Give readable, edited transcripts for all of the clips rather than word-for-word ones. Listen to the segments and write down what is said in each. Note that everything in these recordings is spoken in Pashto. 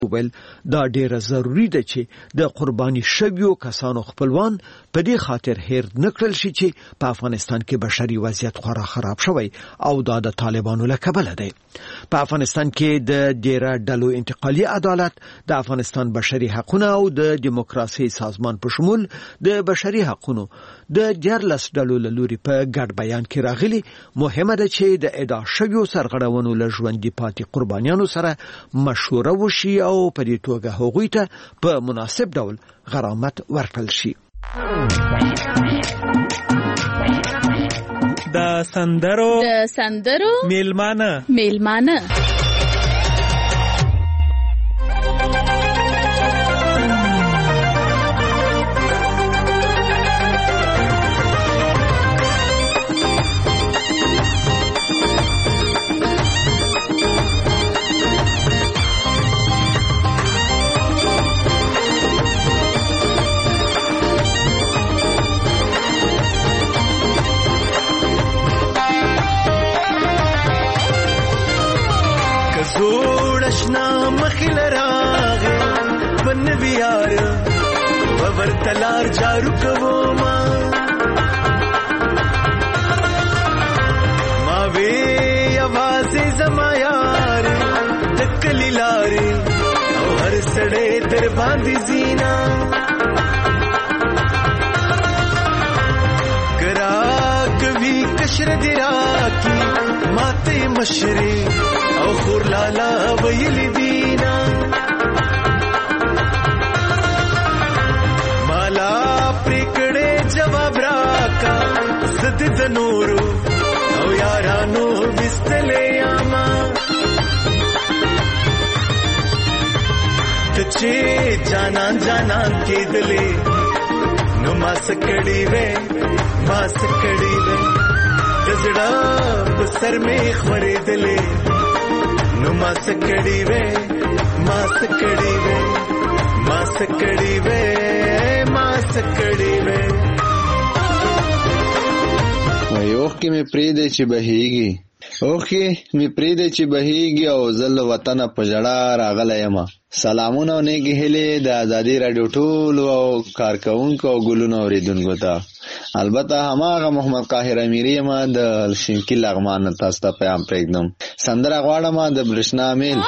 ویل دا ډیره ضروری ده چې د قرباني شویو کسانو خپلوان په دې خاطر هیر نکړل شي چې په افغانستان کې بشري وضعیت خورا خراب شوی او دا د طالبانو له کبله دی. په افغانستان کې د ډیره ډلو انتقالي عدالت، د افغانستان بشري حقوقو او د دیموکراسي سازمان په شمول د بشري حقوقو د 14 ډلو له لوري په ګډ بیان کې راغلي. مهمه ده چې د ادعا شویو سرغړونو له ژوندي پاتې قربانیانو سره مشوره وشي او په دې توګه هغوی ته په مناسب ډول غرامت ورکړل شي. د سندرو میلمانه زوړشنا مخیل راغه بن بیار ورتلار جارو کوو ما وی आवाज زما یار دکلی لاري او هر سړې در باندې زینا کرا کوي کشر دی راکی ماته مشری او خور لالا ویل دینا مالا پریکړې جواب راکا زد د نورو او یارانو بستلې اما تچې جانان کېدلې نو ما سکړې وې دزړه په سر مې خورې دلې نو ما سکړې وې اوخ کې مې پریده چې بهيږي او زل وطن په جړه راغلی یم. سلامونه او نیکی هیلې د ازادي رادیو ټولو او کارکونکو او ګلونو اوریدونکو ته. البته هماغه محمد قاهر امیری یم د شینکی لغمان تاسو ته پیغام پرېږدم. سندره غواړم د برېښنا میل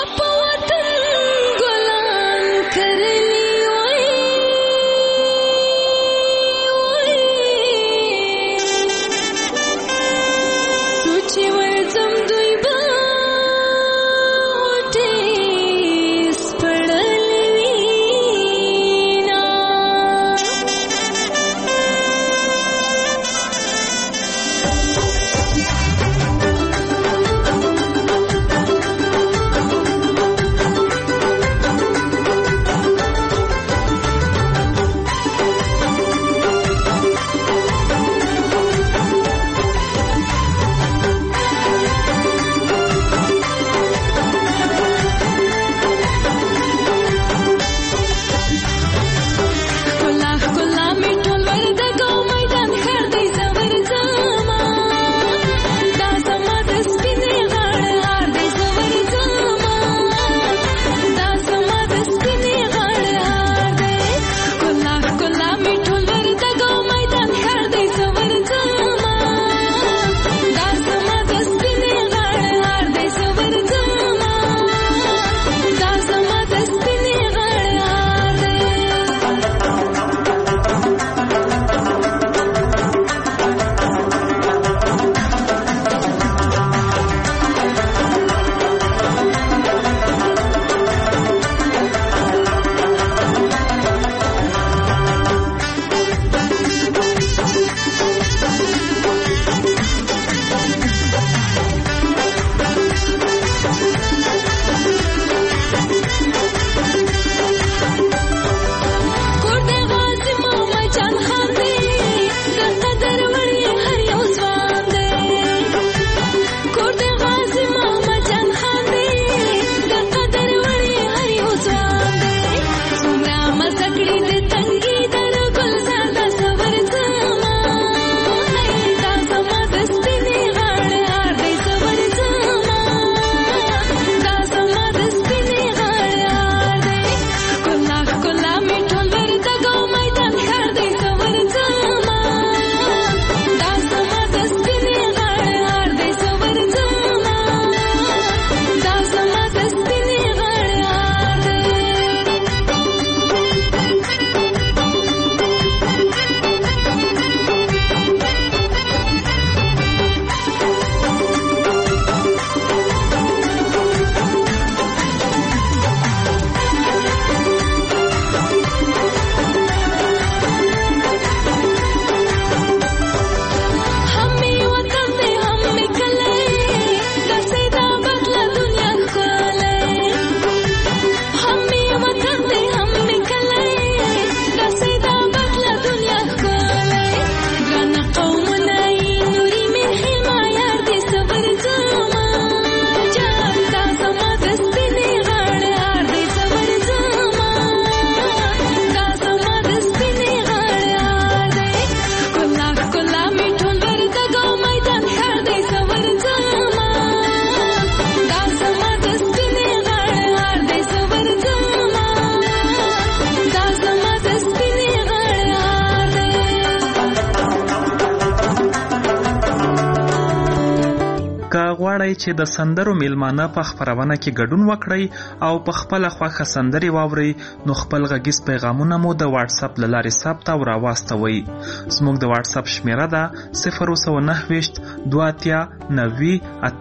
غواړئ چې د سندرو میلمانه په خپرونه کې ګډون وکړئ او په خپله خوښه سندرې واورئ نو خپل غږیز پیغامونه مو د واتساپ له لارې ثبت او راواستوئ. زموږ د واتساپ شمیره ده 029 2 90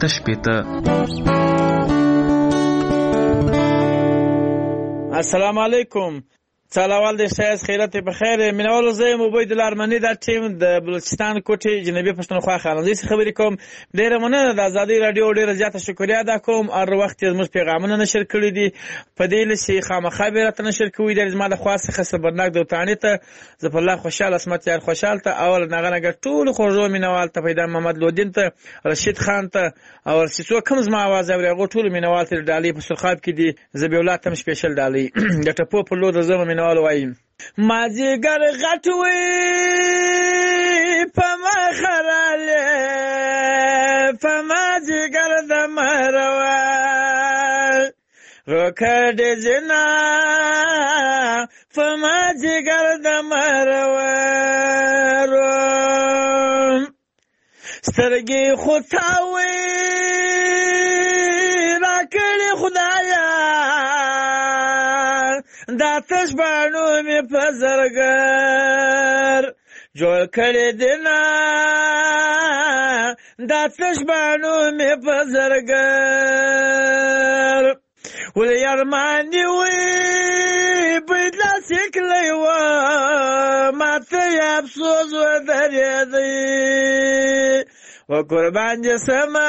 88. السلام علیکم. سلام دې سیاس خیرت په خیر. مینوال زه مبید الارمنی د ټیم د بلوچستان کوټي جنوبي پښتونخوا خانزي څخه خبرې کوم. ډیره مننه د آزادۍ رادیو ډیره زیاته شکریا ادا کوم. هر وخت زموږ پیغامونه نشر کړی دي په دې لسی خامخا به راته نشر کوي د زما د خاصه خبرناک دوتانی ته زه په الله خوشاله اسمت یار خوشاله ته اول نغنګ ټول خوږو مینوال ته پیدا محمد لودین ته رشید خان ته او سیسو کوم زما आवाज اوري غو ټول مینوال ته ډالۍ په سرخاب کې دي زبیولات هم سپیشل ډالۍ د ټپو په لود زما مینوال وایي مازیګر غټوي په مخراله په مازیګر د مروا روکړ جنا په مازیګر د مروا سترګې خوتاوي راکړي خدایا دا تشبانو می پزرګر جوړ کړي دینا دا تشبانو می پزرګر ولې ارمانی وي بدلا سکلی و ماته افسوس و درېدی و قربان جسمه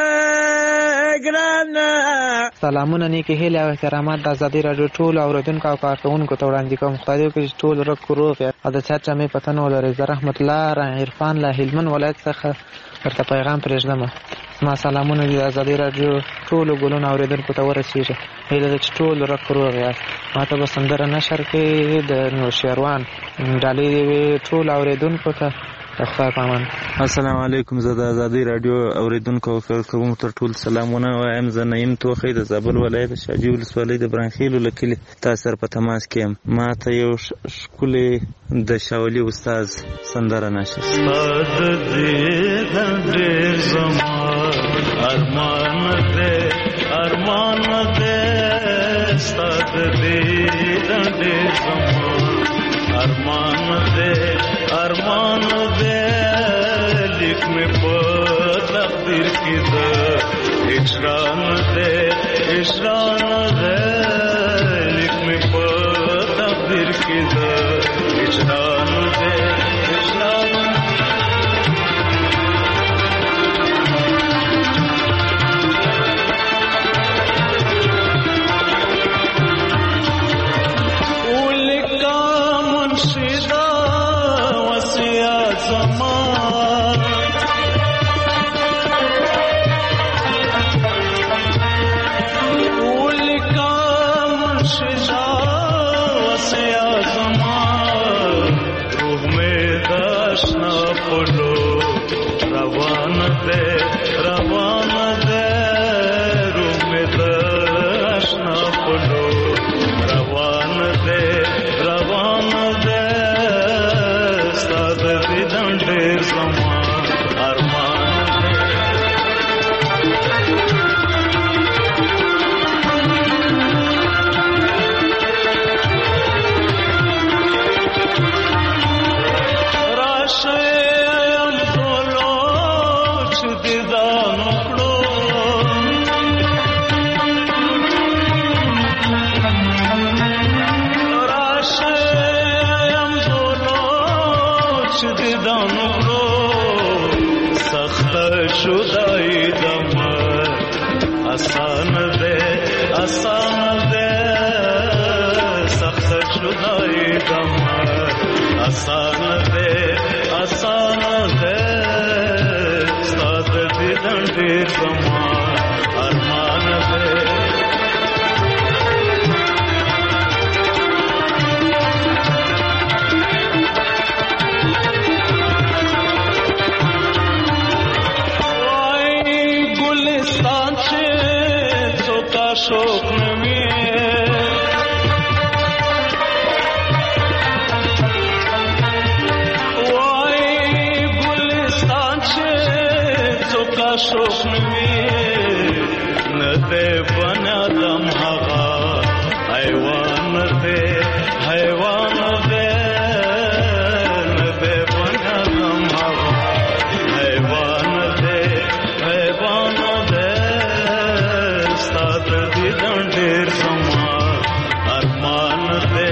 ګرانه. سلامونه نیکی هیله او احترامات د آزادۍ رادیو ټول اوریدونکو او کارکوونکو ته وړاندې کوم. خدای دې وکړي چې ټول روغ او د صحت جامې په تن ولرئ. زه رحمت الله عرفان له هلمند ولایت څخه ورته پیغام پرېږدم. زما سلامونه د آزادۍ رادیو ټولو ګلونو اوریدونکو ته ورسیږي. هیله ده چې ټول روغ یاست. ماته به سندره نشر کړي د نوشیروان ډالۍ دې وي ټول اوریدونکو ته. السلام علیکم. زه د آزادۍ رادیو اوریدونکو او کارکوونکو ته ټول سلامونه وایم. زه نعیم توخی د زابل ولایت شاجوی ولسوالۍ د برانخیلو له کلي تاسو سره په تماس کې یم. ما ته یو ښکلی د شاولي استاد سندره نشر. ارمان دے لیک میں تقدیر کی دے اشران دے لیک میں تقدیر کی دے اشران دے شوق نمی حیوان دے حیوان دے بے پناہ زماوا حیوان دے ستاد دیدن ډیر زما ارمان دے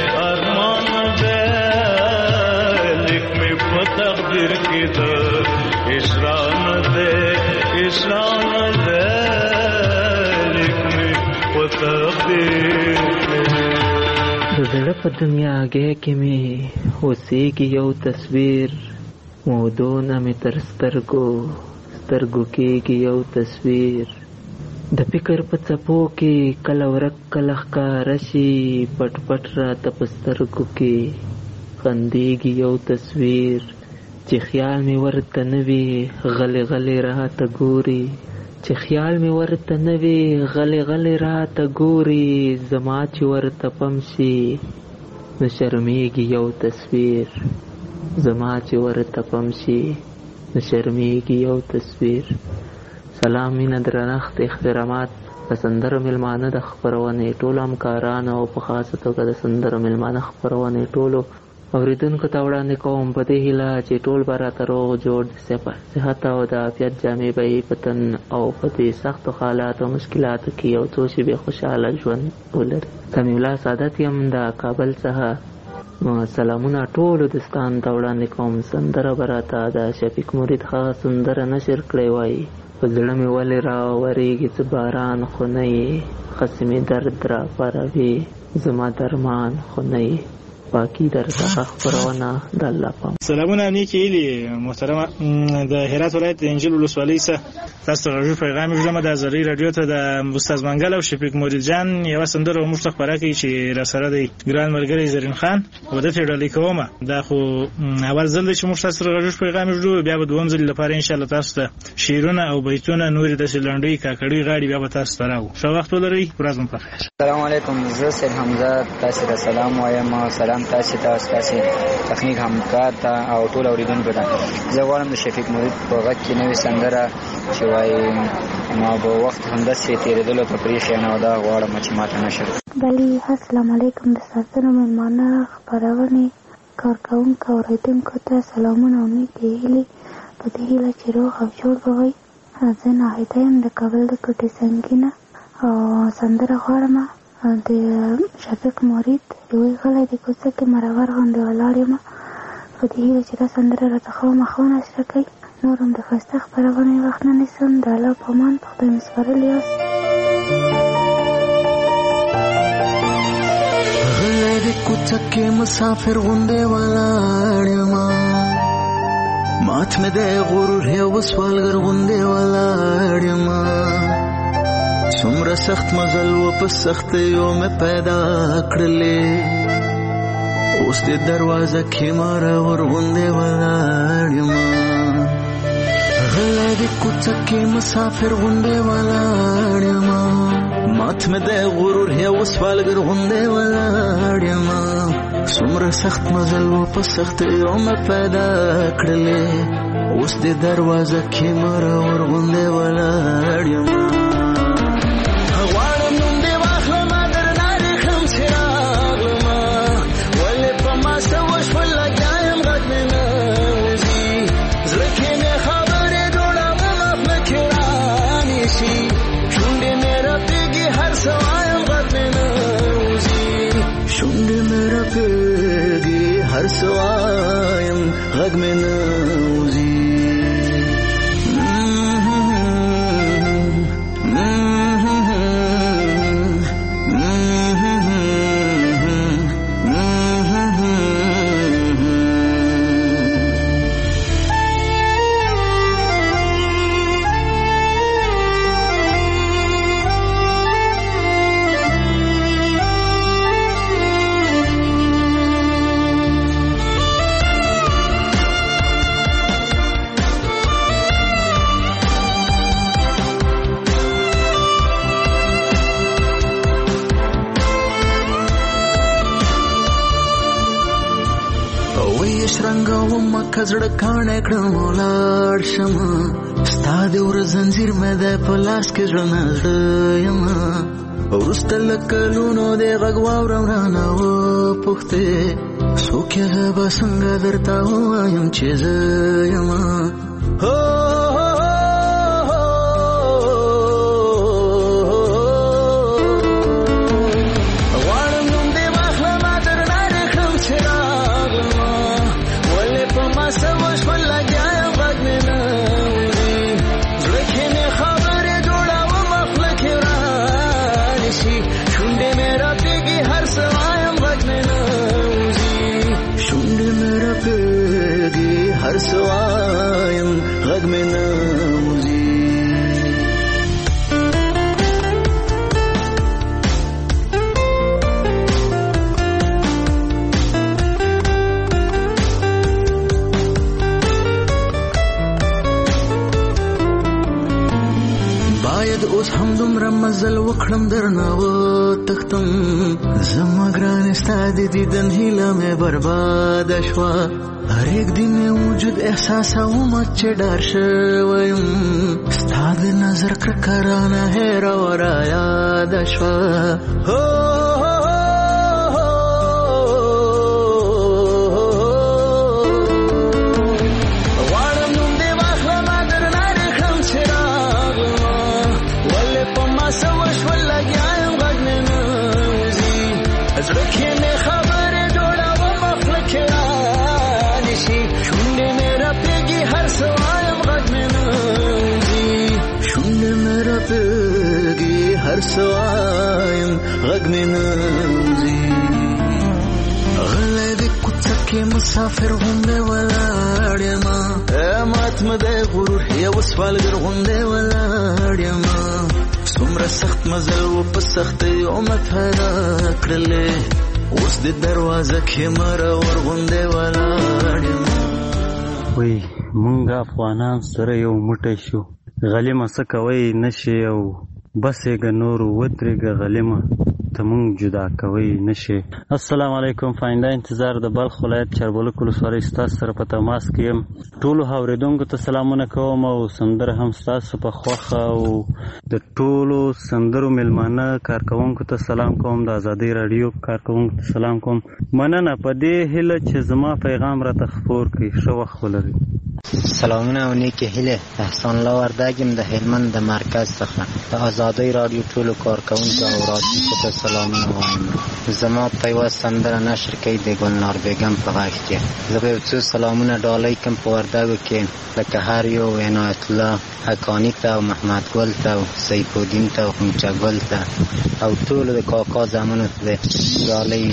لیک می په تقدیر کې ده اشران دے لیک می په تقدیر د زړه په دنیاګۍ کې مې اوسېږي یو تصویر مودونه مې تر سترګو کېږي یو تصویر د فکر په څپو کې کله ورک کله ښکاره شي پټ پټ راته په سترګو کې خندېږي یو تصویر چې خیال مې ورته نه وي غلې غلې راته ګوري چې خیال مې ورته نه وي غلې غلې راته ګوري زما چې ورته پم شي نو شرمېږي یو تصویر زما چې ورته پم شي نو شرمېږي یو تصویر سلام مینه درنښت احترامات د سندرو میلمانه د خپرونې ټولو همکارانو او په خاصه توګه د سندرو میلمانه خپرونې ټولو اوریدونکو ته وړاندې کوم په دې هیله چې ټول به راته روغ جوړ د صحت او د عافیت جامې به یې په تن او په دې سختو حالاتو او مشکلاتو کې یو څو شېبې خوشحاله ژوند ولري. سمیع الله سعادت یم د کابل څخه. سلامونه ټولو دوستانو ته وړاندې کوم. سندره به راته د شفیق مرید هغه سندره نشر کړی وایي په زړه مې ولې راورېږي څه باران خو نه یې خسې مې درد را پاروي زما درمان خو نه یې باقی در څخه خپرونه د الله پام. سلامونه نیکی ایلی محترمه د هرات ولایت د انجیل ولسوالۍ څخه تاسو ته راجو پیغام ژوند د ازری رادیو ته د استاد منګل او شفیق مرید جان یو سندره موږ ته خبره کوي چې را سره دی ګران ملګری زرین خان و د فیډالي کومه دا خو اول ځل چې موږ تاسو ته راجو پیغام ژوند بیا به دوم ځل لپاره ان شاء الله تاسو ته شیرونه او بیتونه نور د سلانډي کاکړي غاړي بیا به تاسو ته راو شو وخت ولري ورځم په خیر. السلام علیکم زه سید حمزه تاسو ته سلام وایم سلام تاسو تخنیک همکار ته او ټول اوریدونکو ته. زه غواړم د شفیق مرید په غږ کې نوې سندره چې وایي ما به وخت همداسې تېرېدلو ته پرېښی نه او دا غواړم چې ماته نشر. بلې السلام علیکم د ساتنو مېلمانه خپرونې کارکوونکو اوریدونکو ته سلامونه او نیکې هیلې په دې هیله چې روغ او جوړ به وئ. زه ناهیده یم د کابل د کوټې سنګینه او سندره غواړم د شفیق مرید دوی غلی د کوڅه کې مرور غوندې ولاړ یم په دې هیله چې دا سندره راته ښه مخه ونشره کوي. نور هم د ښایسته خپرونې وخت نه نیسم. د الله په امان په خدای مې سپارلي یاست. غلی د کوڅه کې مسافر غوندې ولاړ یم مات مې د غرور یو سوالګر غوندې ولاړ یم څومره سخت مزل و په سختیو مې پیدا کړلې اوس دې دروازه کې مرور غوندې ولاړ یم غلی د کوڅه کې مسافر غوندې ولاړ یم مات مې د غرور یو سوالګر غوندې ولاړ یم څومره سخت مزل و په سختیو مې پیدا کړلې اوس دې دروازه کې مرور غوندې ولاړ یم هر سوایم غږ مې نه وځي کزړه کاڼه کړم ولاړ شمه ستا د ور زنځیر مې د په لاس کې ژوند زړه یم ورسته لکلونو دی غږ واورم رانه وپوښتې څوک یې به څنګه درته ووایم چې زه یمه هر سوایم غږ مې نه وځي باید اوس هم دومره مزل وکړم درنه وتښتم زما ګرانې ستا د دیدن هیله مې برباده شوه هر یک دی مې وجود احساسوم چې ډار شویم ستا د نظر کرکه رانه هېره ورایاده شوه غواړم نوم دې واخلمه درنه دې کړم چې راغلمه ولې په ما څه وشول لګیا یم غږ مې نه وځي زړه کې مې خبرې جوړومه خوله کې شونډې مې راپېږي هر څه وایم غږ مې نه وځي شونډې مې راپېږي هر څه وایم غږ مې نه وځي غلی د کوڅه کې مسافر غوندې ولاړ یمه مات مه دی غرور یو سوالګر غوندې ولاړ یمه څومره سخت مزل و په سختیو مه پیدا کړلې اوس د دروازه کې مرور غوندې ولاړ یم وای مونږ افغانان سره یو موټی شو غلیمه څه کوئ نشي او بسېږه نورو ودرېږه غلیمه ته مونږ جدا کوئ نشي. السلام علیکم فاینده انتظار د بلخ ولایت چاربلوک ولسوالۍ ستاسو سره په تماس کې یم. ټولو اورېدونکو ته سلامونه کوم او سندره هم ستاسو په خوښه او د ټولو سندرو میلمانه کارکوونکو ته سلام کوم د ازادۍ راډیو کارکوونکو ته سلام کوم. مننه په دې هیله چې زما پیغام راته خپور کړي. ښه وخت ولرئ. سلامونه او نیکې هیلې. احسان الله وردګ یم د هلمند د مرکز څخه. د ازادۍ راډیو ټولو کارکوونکو او رادیوونکو ته سلامونه وایم. زما په یوه سندره نشر کوي د ګلنار بیګم په غږ کې. زه به یو څو سلامونه ډالۍ کړم په وردګو کې لکه هر یو عنایت الله حقاني ته او محمد ګل ته او سیف الدین ته او خونچه ګل ته او ټولو د کاکا زامنو ته ډالۍ.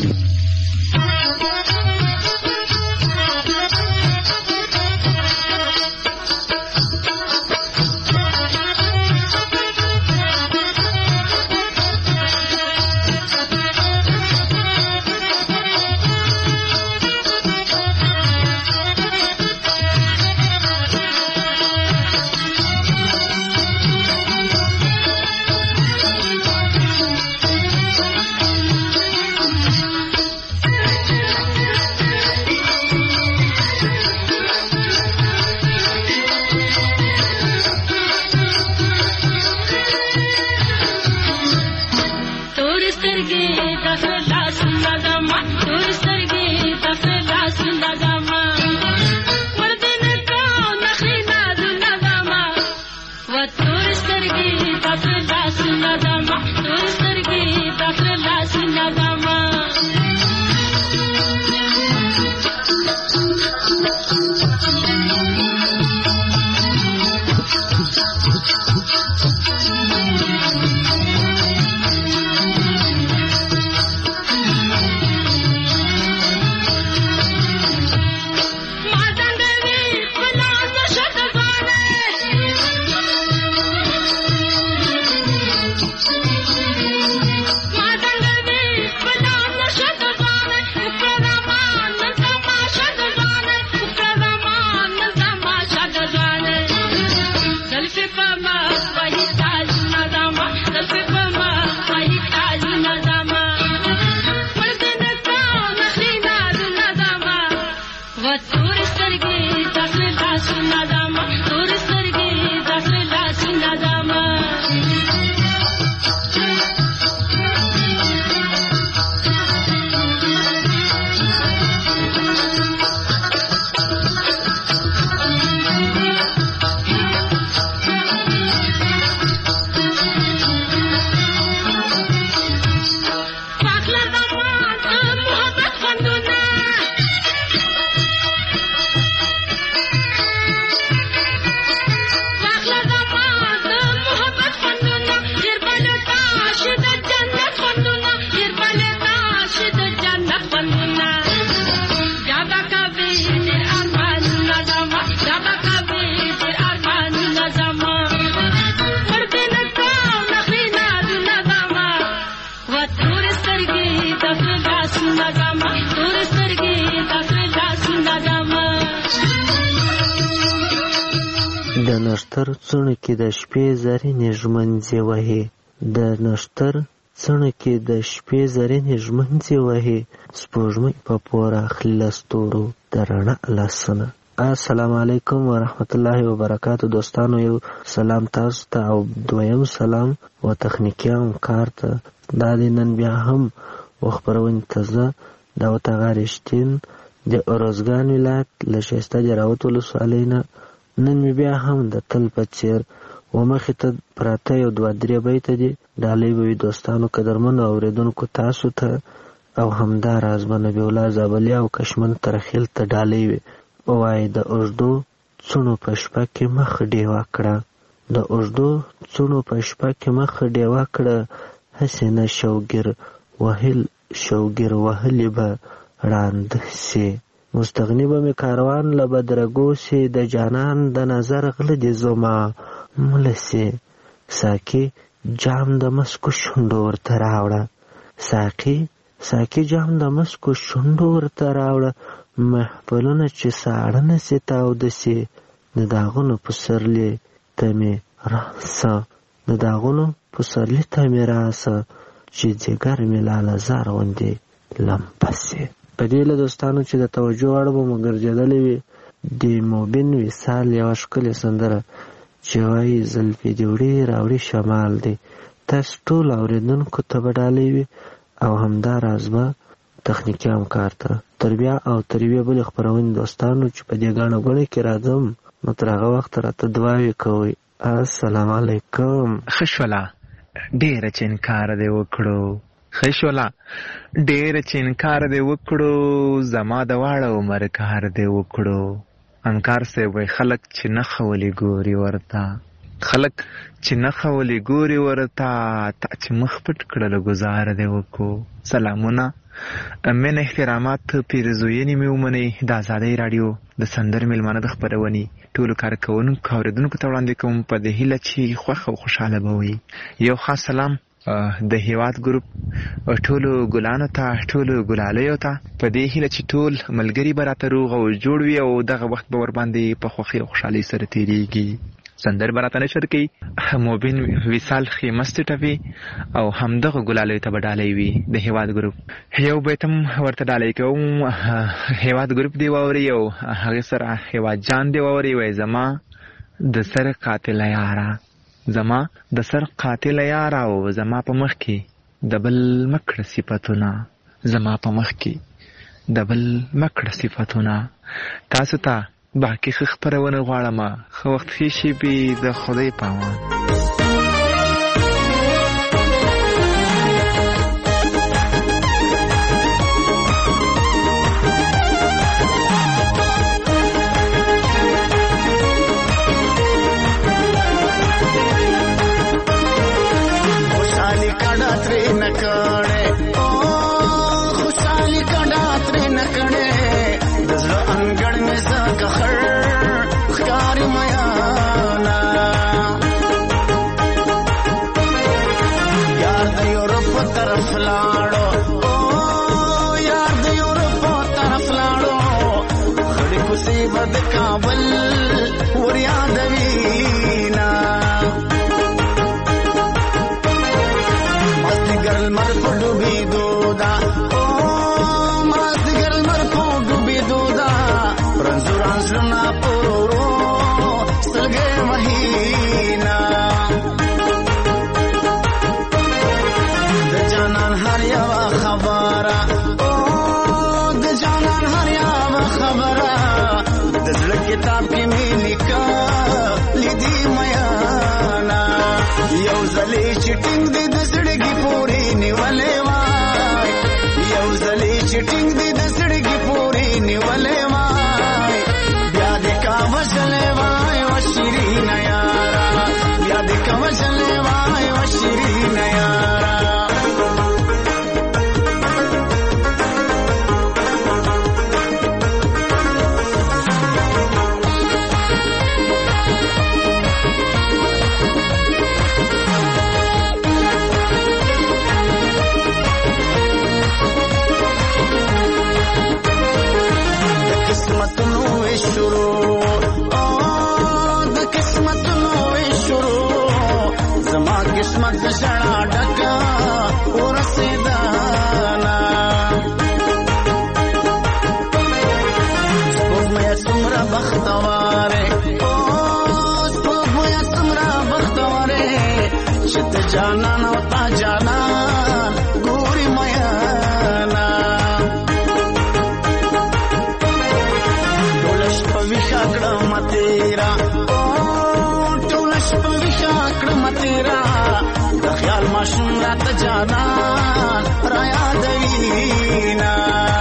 د نښتر څڼو کې د شپې زرینې ژمنځې وهي، د نښتر څڼو کې د شپې زرینې ژمنځې وهي، سپوږمۍ په پور اخلي له ستورو د رڼا لاسونه. السلام علیکم ورحمت الله وبرکاتو. دوستانو، یو سلام تاسو ته او دویم سلام و تخنیکي همکار ته. دا د نن بیا هم خپرونې ته زه داوود اغا رښتین د ارزګان ولایت له ښایسته جراوت ولسوالۍ نه نن مې بیا هم د تل په څېر ومخې ته پراته یو 2-3 بیته دي. ډالۍ به وي دوستانو قدرمنو اورېدونکو تاسو ته، او همداراز به نبي الله زابلي او کشمن ترخیل ته ډالۍ وي. وایي د اوږدو څڼو په شپه کې مخ ډیوه کړه، د اوږدو څڼو په شپه کې مخ ډیوه کړه، هسې نه شوګیر وهلې به ړانده سي، مستغني به مې کاروان له بدرګو سي، د جانان د نظر غله دې زما مله سي. ساقي جام د مسکو شونډو ورته راوړه، ساقي جام د مسکو شونډو ورته راوړه، محفلونه چې ساړه نسي تاوده سي، د داغونو پسرلي ته مې راسه، چې ځیګر مې لالهزار غوندې لمبه سي. په دې له دوستانو چې د توجه وړ به مو ګرځېدلې وي د موبین وصال یوه ښکلې سندره چې وایي زلفې دې وړې راوړې شمال دی. تاسو ټول اورېدونکو ته به ډالۍ وي او همداراز به تخنیکي همکار ته. تر بیا او تر یوې بلې خپرونې دوستانو چې په دې ګاڼه ګوڼې کې راځم، نو تر هغه وخته راته دعاوې کوئ. السلام علیکم. ښه شوله ډېره چې انکار دې وکړو، ښه شوله ډېره چې انکار دې وکړو، زما د واړه عمر کار دې وکړو. انکار صاحب وایي خلک چې نه خولي ګوري ورته، خلک چې نه خولي ګوري ورته، تا چې مخ پټ کړله ګزار دې وکړو. سلامونه، من احترامات، پیرزوینې مې ومنئ. د ازادۍ راډیو د سندر میلمانه د خپرونې ټولو کارکوونکو اورېدونکو ته وړاندې کوم په دې هیله چې خوښ او خوشحاله به وي. یو خاص سلام د هیواد ګروپ ټولو ګلانو ته، ټولو ګلالیو ته، په دې هیله چې ټول ملګري به راته روغ او جوړ وي او دغه وخت به ورباندې په خوښۍ او خوشحالۍ سره تېرېږي. سندر به راته نشر کوي، موبین وصال خیمه سټوي او همدغه ګلالیو ته به ډالۍ وي د هیواد ګروپ. یو بیت هم ورته ډالۍ کوم، هیواد ګروپ دی واوري او هغې سره هیواد جان دی واوري. وایي زما د سر قاتله یاره، زما د سر قاتله یاره، او زما په مخ کې د بل مکړه صفتونه، زما په مخ کې د بل مکړه صفتونه. تاسو ته باقي ښه خپرونه غواړم. ښه وخت ښې شېبې د خدای په امان. کتاب کې مې لیکا لیدي میانا، یو ځلې چې ټینګ دې د زړګي پورې نیولې وای، یو ځلې چې ټینګ دې د زړګي پورې نیولې وای، بیا دې کا وژلې وای و شیرین یارا، بیا دې کا وژلې وای و شیرین یارا. شروع د قسمتونو شروع زما قسمت ژړا ډکه ورسېدانا سپوږمۍ څومره بختواره سپوږمۍ څومره بختواره چې ته جانان او تا جانان ګوري میانا ټوله شپه ویښه کړم تیرا ټوله شپه ویښه کړم تیرا د خیال ماشوم راته جانان را یادوینا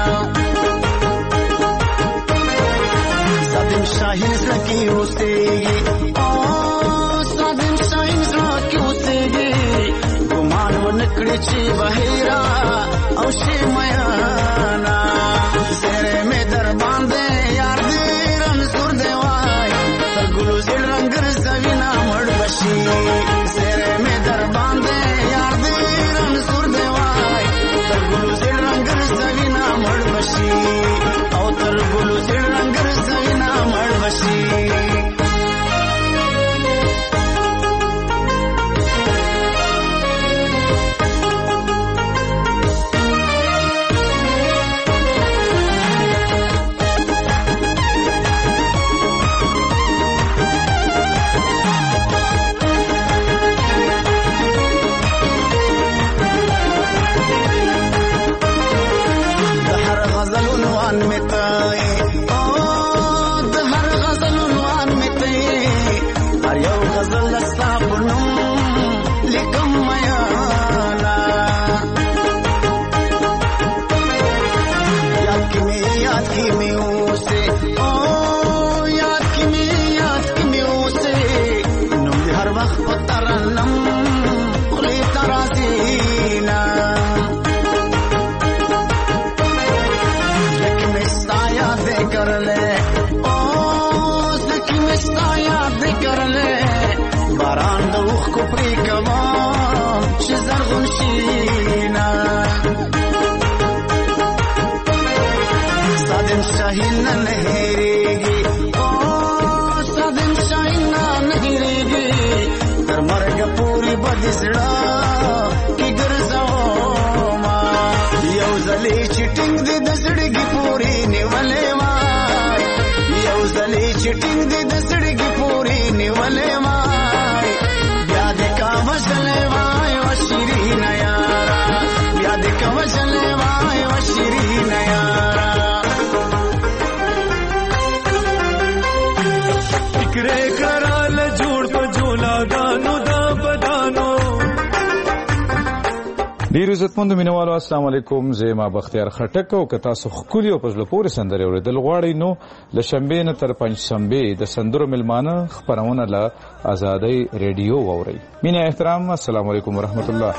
سادم شاهین زړه کې اوسېږي سادم شاهین زړه کې اوسېږي ګمان ونه کړي چې بهیرا او شي میانا زیرې مې در باندې یار دې رنځور دی وای تر ګلو زړه رنګ رسوي نه مړ بشي زیرې مې در باندې یار دې رنځور دی وای تر ګلو زړه رنګ رسوي نه مړ بشي او تر ګلو زړه رنګ رسوي نه مړ بشي ډیر عزتمند مینوالو السلام علیکم زه ما بختیار خټک او که تاسو خولي او پزله پورې سندره اوریدل غواړئ نو له شنبې نه تر پنځشنبې د سندرو ملمانه خبرونه له آزادۍ ریډیو واورئ. مینه احترام السلام علیکم ورحمت الله.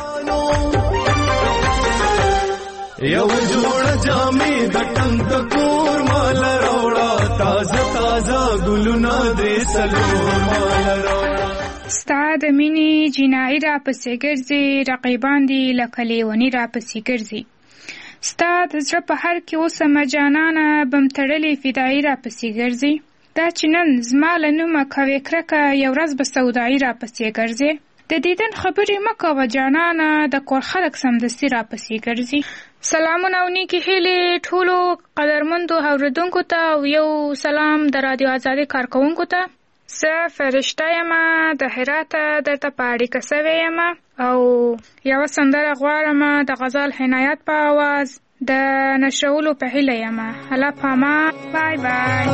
یو جوړ جامې د ټنګ کور مال راوړه تازه تازه ګلونه دې سلور مال راوړه ستا د مینې جنایي را پسې ګرځي رقیبان دي لکه لیوني را پسې ګرځي ستا د زړه په هر کې اوسمه جانانه بم تړلې فدایي را پسې ګرځي دا چې نن زما له نومه کوې کرکه یو ورځ به سودایي را پسې ګرځي د دیدن خبرې مه کوه جانانه د کور خلک سمدستي را پسې ګرځي. سلامونه او نیکې هیلې ټولو قدرمندو اورېدونکو ته او یو سلام د رادیو آزادۍ کارکوونکو ته. زه فرشته یم د هراته درته په اړیکه سوې یم او یوه سندره غواړم د غزال حنایت په آواز د نشرولو په هیله یم. الله پامان. بای بای.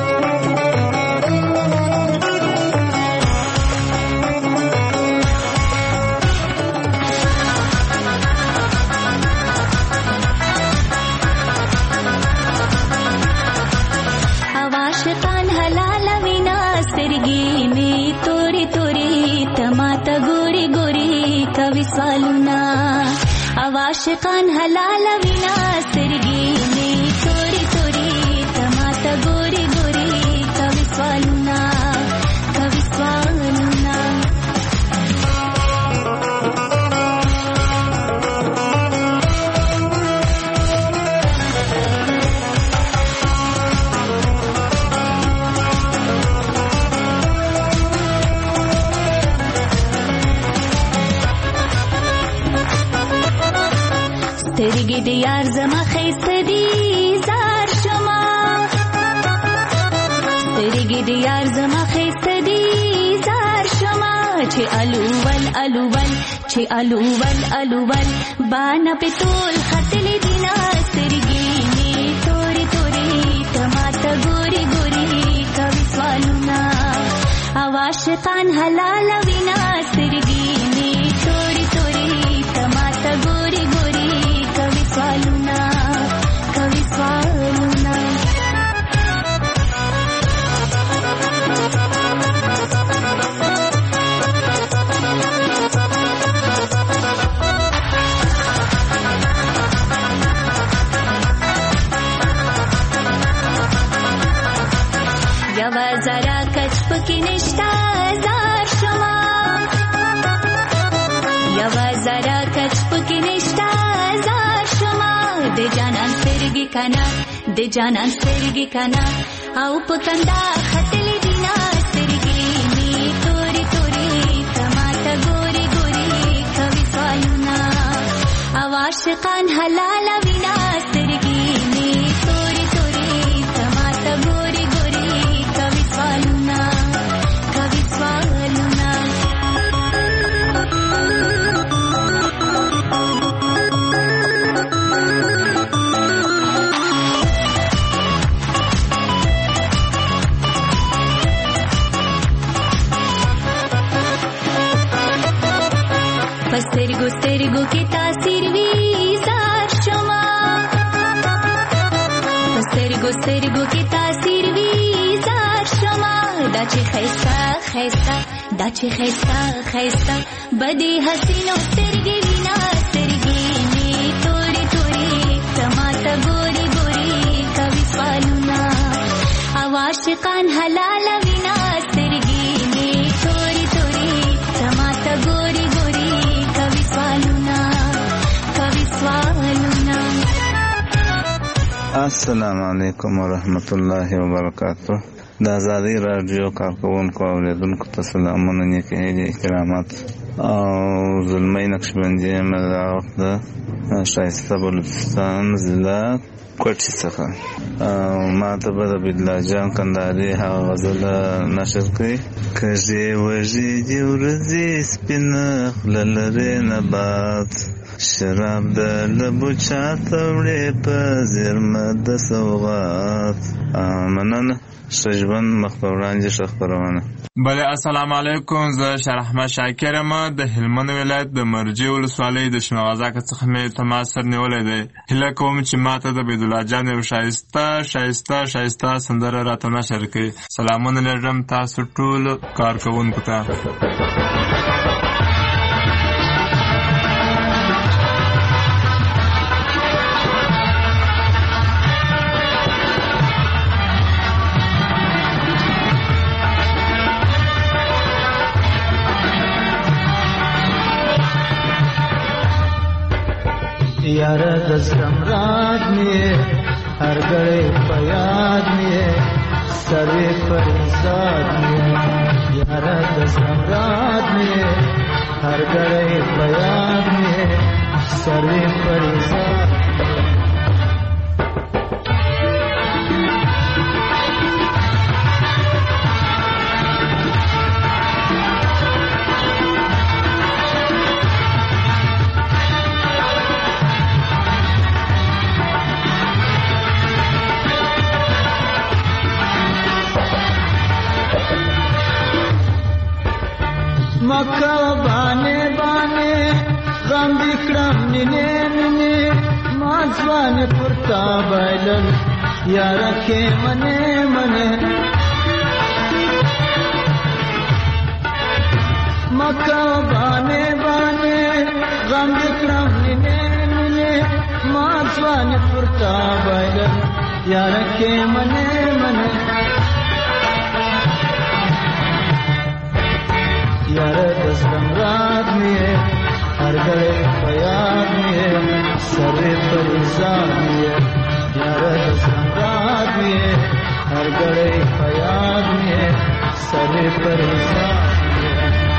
عاشقان حلال وینا سترګې می توري توري تماته ګوري ګوري کوي سوالونه عاشقان حلال وینا سترګې می توري توري تماته ګوري ګوري کوي سوالونه کوي سوالونه ریګې د یار زما ښایسته دي زار شما ریګې د یار زما ښایسته دي زار شما چې الوول الوول چې الوول الوول بانا په ټول ختلې دي نا سترګې مې تورې تورې تماته ګوري ګوري کوي سوالونه او عاشقان حلال وینا سترګې مې تورې تورې تماته ګوري ګوري کوي سوالونه کوي سوالونه یوا زرا کچ پکې نشتا زار شما یوا زرا کچ پکې نشتا زار شما د جانان سترګې کنا د جانان سترګې کنا او پکندا خطلې دینا سترګې می تورې تورې تماته ګوري ګوري کوي سوالونه او عاشقان حلال وینا سترګې می تورې تورې تماته ګوري ګوري کوي سوالونه کوي سوالونه سترګو سترګو کې تاثیر وی زار شما سترګو سترګو کې تاثیر وی زار شما دا چې خیستا خیستا دا چې خیستا خیستا بدی حسینو سترګې وینا سترګې می تورې تورې تماته ګوري ګوري کوي سوالونه او عاشقان حلال وینا سترګې می تورې تورې تماته ګوري ګوري کوي سوالونه کوي سوالونه. السلام علیکم ورحمت الله وبرکاته. د آزادۍ راډیو کارکوونکو او اوریدونکو ته سلامونه، نیکې هیلې، احترامات او زلمۍ نقشبندي یم د وخت د ښایسته بلوچستان ضلع کوټې څخه. ما ته به د عبدالله جان کندهاري هغه غزله نشر کړي: کږې وږې دي ورځې سپینه خوله لرې نبات، شراب د لبو چاته وړې په زیرمه د سوغات. مننه. ښه ژوند مخ په وړاندې، ښه خپرونه. بله، السلام علیکم. زه شرحمد شاکر یم د هلمند ولایت د مرجې ولسوالۍ د شنوازاکه څخه مې تماس سر نیولی دی. هیله کوم چې ماته د عبدالله جان یو ښایسته سندره راته نشر کړي. سلامونه لرم تاسو ټول کارکوونکو ته. یاره د زمراد می هر غړې په یاد می سروي پر زاد می یاره د زمراد می هر غړې په یاد می سروي پر زاد مکه باندې باندې غم وکړم نینه نینه ما ځوان پرتا بایلل یار کې منه منه مکه باندې باندې غم وکړم نینه نینه ما ځوان پرتا بایلل یار کې منه منه یاره د زمراد می هر غړې په یاد می سره پریزاد می یاره د زمراد می هر غړې په یاد می سره پریزاد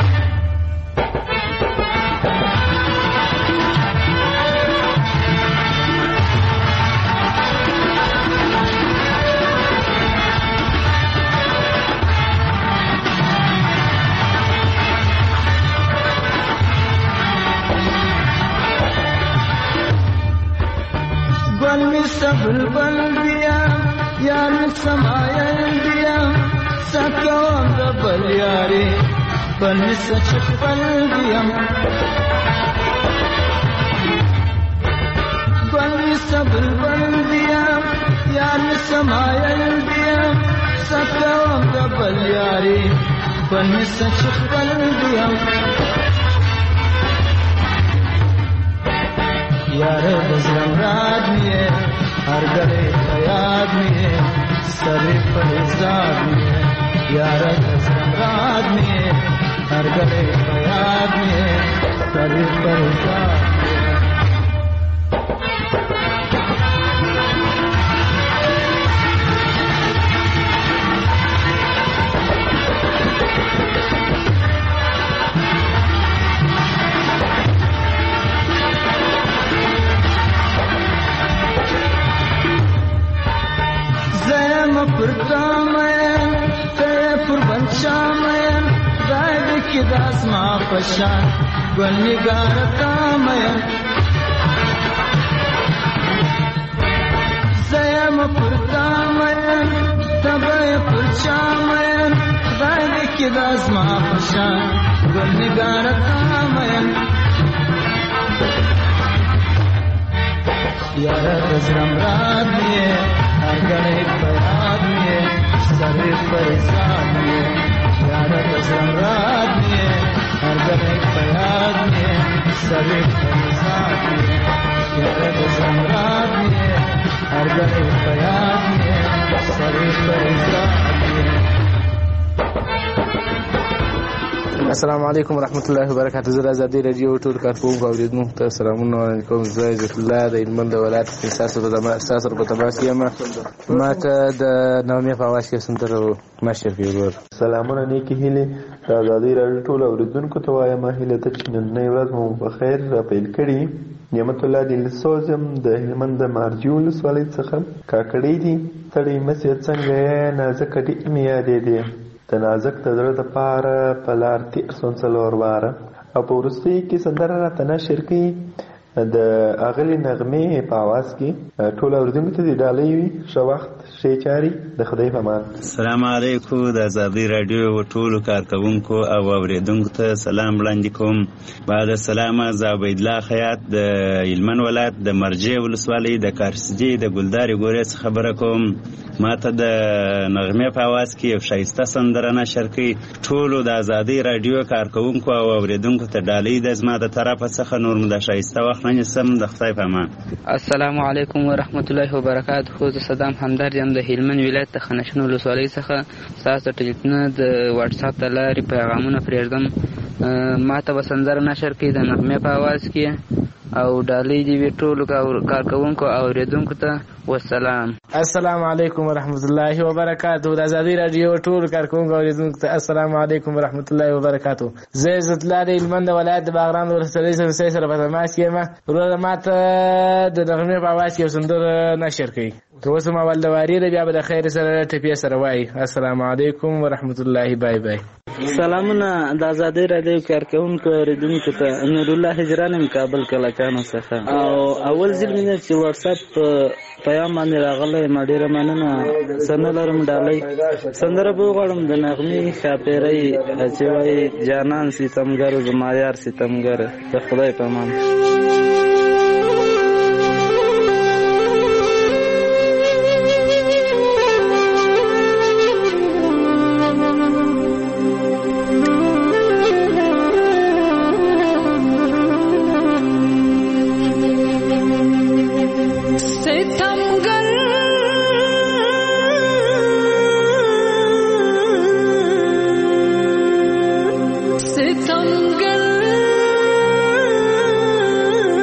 می بلبل بیا یار سمایل بیا سکوم ربل یاری بل سچ خپل بیا بل بلبل بیا یار سمایل بیا سکوم ربل یاری بل سچ خپل بیا यार बजरंग रात में हर गले याद में सरे फरिजाद में यार बजरंग रात में हर गले याद में सरे फरिजाद پرتامین ته پر بنشامین دایب کی داس ما پشان گلنگار تامین زیم پرتامین تبای پرچامین دایب کی داس ما پشان گلنگار تامین یار بزرم رات میں गणे पयाद में सरे परेशान में यार बजरंग में हर गणे पयाद में सरे परेशान में यार बजरंग में हर गणे पयाद में सरे परेशान में السلام علیکم ورحمۃ اللہ وبرکاتہ. زه ازادي رادیو ټول کارکوونکو او اوریدونکو ته سلامونه علیکم. زه عزت الله د هلمند ولایت تاسو په تماس کې یم. ما ته د نامې په اواز کې سندره نشر کړو. سلامونه نیکی هیله د ازادي رادیو ټول اوریدونکو ته وایم هیله ته چې نن ورځ مو په خیر را پیل کړي. نعمت الله دل سوزم د هلمند مارجول ولایت څخه کاکړی دي. تړي مسې څنګه نازک دې میادې دي د نازک د زړه د پاره په لار تیر سون څلور واره او په وروستي کې سندره راته نشر کړي د اغلي نغمې په اواز کې ټول اوریدونکو ته د ډالۍ وي. ښه وخت ښې چارې د خدای په امان. السلام علیکم د ازادي رادیو ټولو کارکوونکو او اوریدونکو ته سلام وړاندې کوم. بعد السلام زه عبیدالله خیاط د هلمند ولایت د مرجې ولسوالۍ د کارسجي د ګلدارې ګورې څخه خبره کوم. ما ته د نغمې په اواز کې یو ښایسته سندره نشر کړي. ټولو د ازادي رادیو کارکوونکو او اوریدونکو ته ډالۍ د زما د طرفه څخه نور مو د ښایسته وخت نه نیسم. د خدای په امان. السلام علیکم ورحمت الله وبرکاته. زه صدام همدرد یم د هلمند ولایت د خنشون ولسوالۍ څخه. ستاسو ټلیفونونه د واتس اپ د لارې پیغامونه پرېږدم. ما ته به سندره نشر کړي د نغمې په اواز کې او ډالۍ دې وي ټولو کارکوونکو او اوریدونکو ته. والسلام. السلام علیکم ورحمت الله وبرکاتہ. د ازادي رادیو ټول کارکوونکو او اوریدونکو ته السلام علیکم ورحمت الله وبرکاتہ. زه عزت الله د هلمند ولایت د باغران ولسوالۍ سره په تماس کې یم. ورور ما ته د نغمې په اواز کې سندره نشر کړي. که اوس ما ول د واری بیا به د خیر سره ټپې سره وایي. السلام علیکم ورحمت الله. بای بای. سلامونه د ازادي رادیو کارکوونکو اوریدونکو ته. نور الله هجران کابل کلاکانو څخه. او اول ځل مې چې واتس اپ پیغام باندې راغلی ما ډیره مننه. سند لرم ډالۍ سندره به وغواړم د نغمې ښاپیرۍ چې وایي جانان ستمګر زما یار ستمګر. د خدای په امان. ستمګر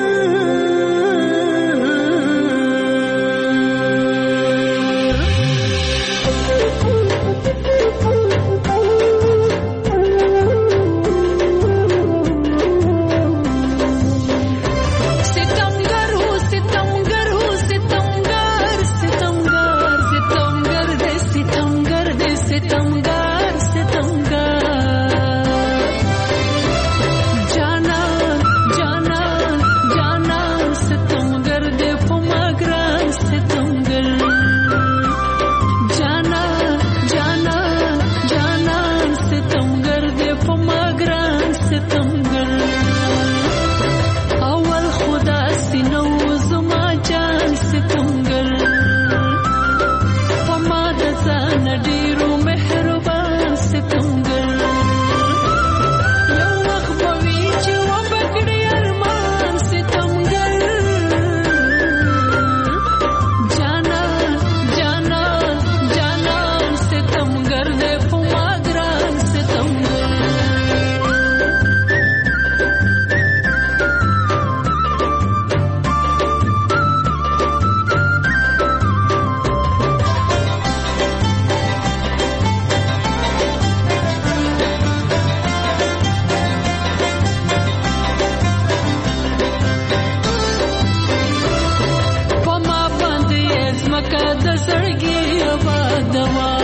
مکه د زړګي آبادوا